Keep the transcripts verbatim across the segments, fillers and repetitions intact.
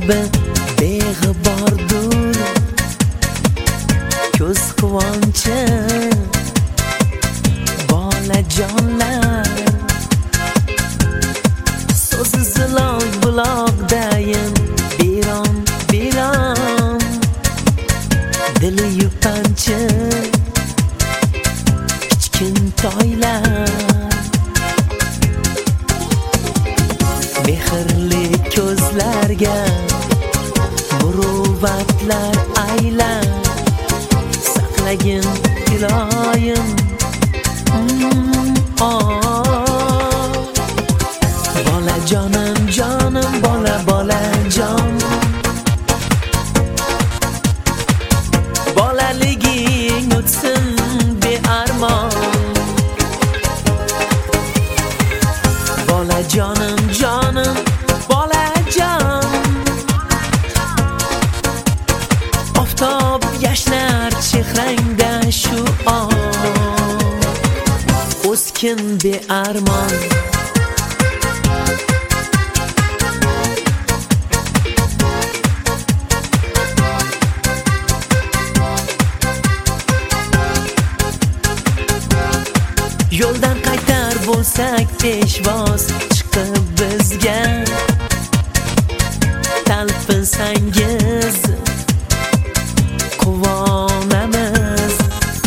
qalbi beg'ubordur, ko'z quvonchi bolajonlar. So'zi ziloq buloqdayin biron biron, dili yupanchi kichkintoylar. Mehrli ko'zlarga muruvvatlar aylan, saqlagin iloyim. mm, oh. Bola jonim jonim, bola bola jon, bolaliging o'tsin bearmon. Bola jonim jonim, bola jon, oftob yashnar chehrangda shu on, o'skin bearmon. Yo'ldan qaytar bo'lsak peshvoz chiqib bizga, talpinsangiz quvonamiz.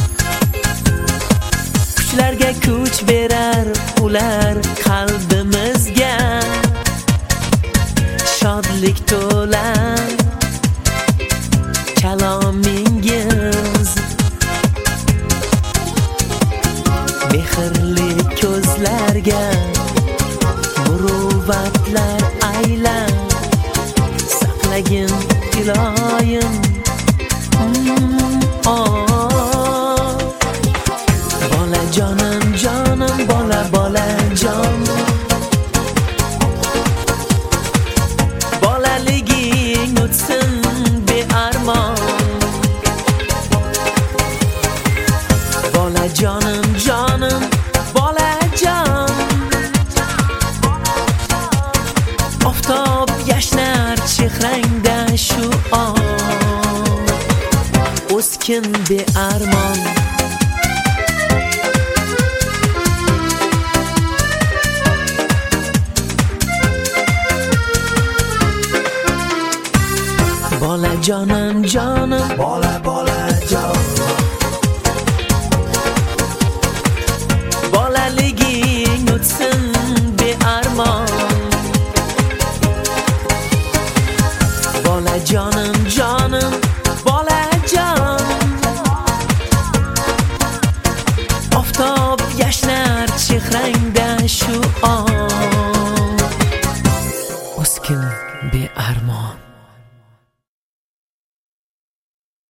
Qushlarga kuch berar ular qalbimizga, shodlik to'lar kalomingiz. Mehrli ko'zlarga muruvvatlar aylan, saqlagin iloyim. mm, oh. Bola jonim jonim, bola bola jon, bolaliging o'tsin bearmon. Bola jonim jonim, bola jon, oftob yashnar chehrangda shu on, o'skin bearmon. Bola jonim jonim, bola bola jon, bolaliging o'tsin bearmon. Bola jonim jonim, bola jon, oftob yashnar